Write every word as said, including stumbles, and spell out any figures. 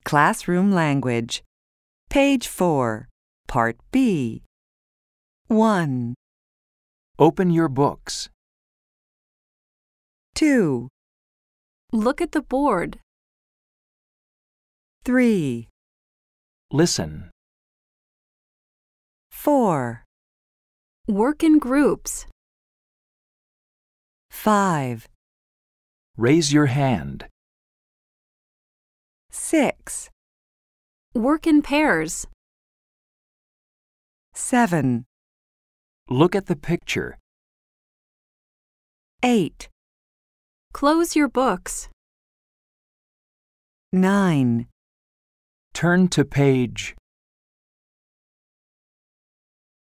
Classroom Language. Page four, Part B. one, Open your books. two, Look at the board. three, Listen. four, Work in groups. five, Raise your hand. six, Work in pairs. seven, Look at the picture. eight, Close your books. nine, Turn to page